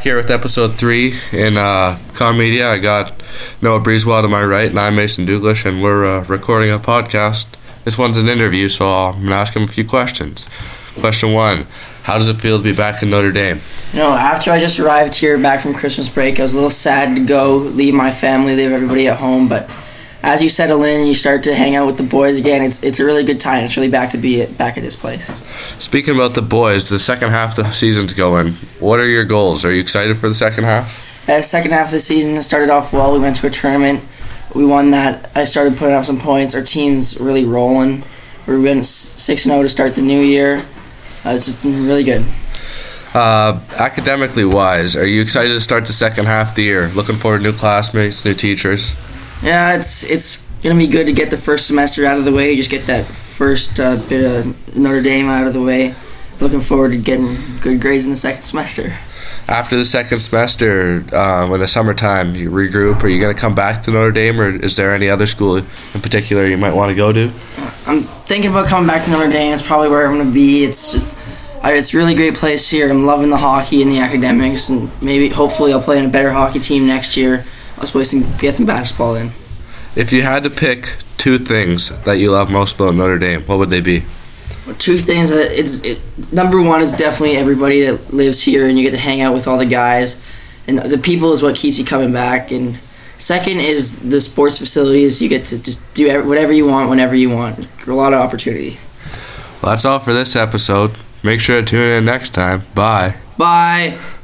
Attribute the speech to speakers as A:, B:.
A: back here with episode 3 in Com Media. I got Noah Breezewell to my right, and I'm Mason Douglas, and we're recording a podcast. This one's an interview, so I'm going to ask him a few questions. Question 1, how does it feel to be back in Notre Dame?
B: After I just arrived here back from Christmas break, I was a little sad to go, leave my family, leave everybody at home, but as you settle in and you start to hang out with the boys again, it's a really good time. It's really back to be back at this place.
A: Speaking about the boys, the second half of the season's going. What are your goals? Are you excited for the second half?
B: The second half of the season started off well. We went to a tournament. We won that. I started putting up some points. Our team's really rolling. We went 6-0 to start the new year. It's been really good.
A: Academically wise, are you excited to start the second half of the year? Looking forward to new classmates, new teachers?
B: Yeah, it's going to be good to get the first semester out of the way, just get that first bit of Notre Dame out of the way. Looking forward to getting good grades in the second semester.
A: After the second semester, in the summertime, you regroup. Are you going to come back to Notre Dame, or is there any other school in particular you might want to go to?
B: I'm thinking about coming back to Notre Dame. It's probably where I'm going to be. It's a really great place here. I'm loving the hockey and the academics, and hopefully I'll play in a better hockey team next year. I'll get some basketball in.
A: If you had to pick 2 things that you love most about Notre Dame, what would they be?
B: 2 things number 1 is definitely everybody that lives here, and you get to hang out with all the guys, and the people is what keeps you coming back. And second is the sports facilities. You get to just do whatever you want whenever you want. A lot of opportunity.
A: Well, that's all for this episode. Make sure to tune in next time. Bye.
B: Bye.